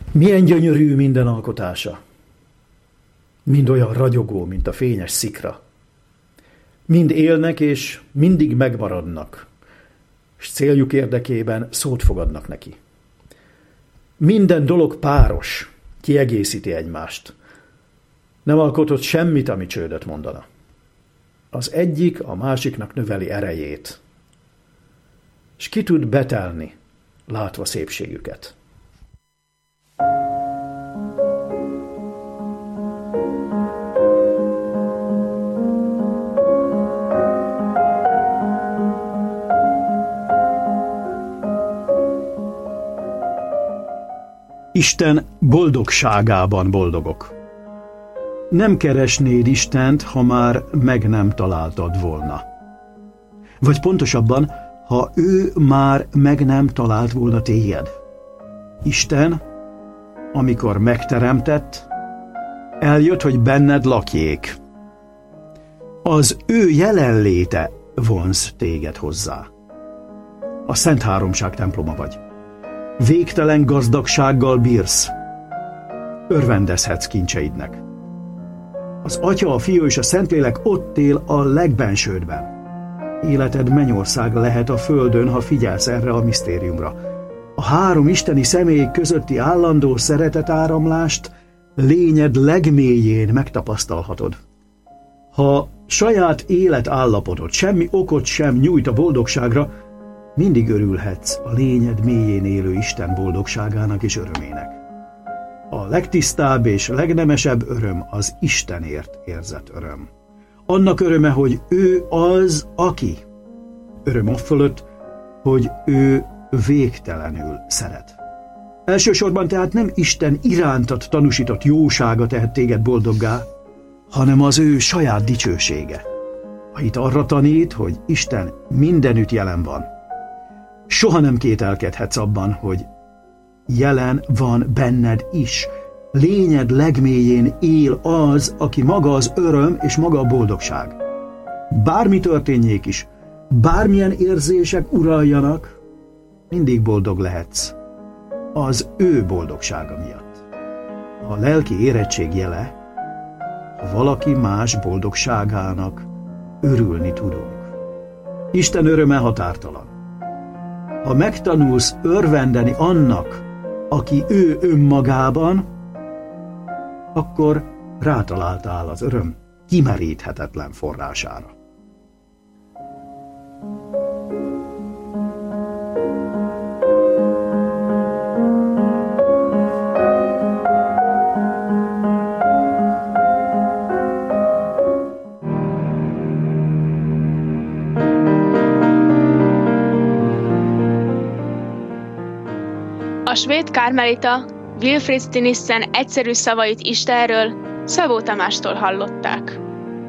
Milyen gyönyörű minden alkotása. Mind olyan ragyogó, mint a fényes szikra. Mind élnek és mindig megmaradnak, és céljuk érdekében szót fogadnak neki. Minden dolog páros, kiegészíti egymást. Nem alkotott semmit, ami csődöt mondana. Az egyik a másiknak növeli erejét, és ki tud betelni, látva szépségüket. Isten boldogságában boldogok. Nem keresnéd Istent, ha már meg nem találtad volna. Vagy pontosabban, ha ő már meg nem talált volna téged. Isten, amikor megteremtett, eljött, hogy benned lakjék. Az ő jelenléte vonz téged hozzá. A Szent Háromság temploma vagy. Végtelen gazdagsággal bírsz. Örvendezhetsz kincseidnek. Az Atya, a Fiú és a Szentlélek ott él a legbensődben. Életed mennyország lehet a földön, ha figyelsz erre a misztériumra. A három isteni személy közötti állandó szeretetáramlást lényed legmélyén megtapasztalhatod. Ha saját életállapotod semmi okot sem nyújt a boldogságra, mindig örülhetsz a lényed mélyén élő Isten boldogságának és örömének. A legtisztább és legnemesebb öröm az Istenért érzett öröm. Annak öröme, hogy ő az, aki. Öröm afölött, hogy ő végtelenül szeret. Elsősorban tehát nem Isten irántad tanúsított jósága tehet téged boldoggá, hanem az ő saját dicsősége. Ha itt arra tanít, hogy Isten mindenütt jelen van, soha nem kételkedhetsz abban, hogy jelen van benned is. Lényed legmélyén él az, aki maga az öröm és maga a boldogság. Bármi történjék is, bármilyen érzések uraljanak, mindig boldog lehetsz. Az ő boldogsága miatt. A lelki érettség jele, ha valaki más boldogságának örülni tudunk. Isten öröme határtalan. Ha megtanulsz örvendeni annak, aki ő önmagában, akkor rátaláltál az öröm kimeríthetetlen forrására. A svéd kármelita Wilfrid Stinissen egyszerű szavait Istenről Szabó Tamástól hallották.